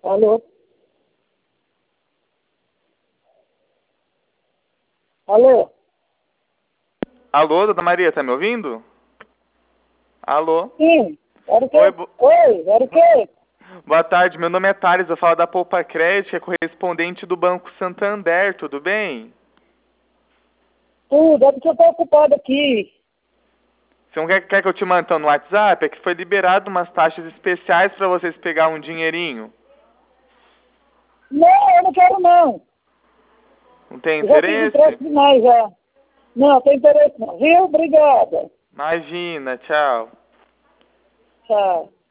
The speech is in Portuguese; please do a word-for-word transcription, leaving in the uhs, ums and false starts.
Alô? Alô? Alô, dona Maria, tá me ouvindo? Alô? Sim. Era o Oi, quê? bo... Oi, era o quê? boa tarde, meu nome é Thales, eu falo da Poupa Crédito, é correspondente do Banco Santander, tudo bem? Tudo, é porque eu tô ocupado aqui. Você não quer, quer que eu te mande então no WhatsApp? É que foi liberado umas taxas especiais para vocês pegar um dinheirinho. Não, eu não quero não. Não tem Eu já fiz interesse? empréstimo demais já. Não, tem interesse não. Viu? Obrigada. Imagina, tchau. Tchau.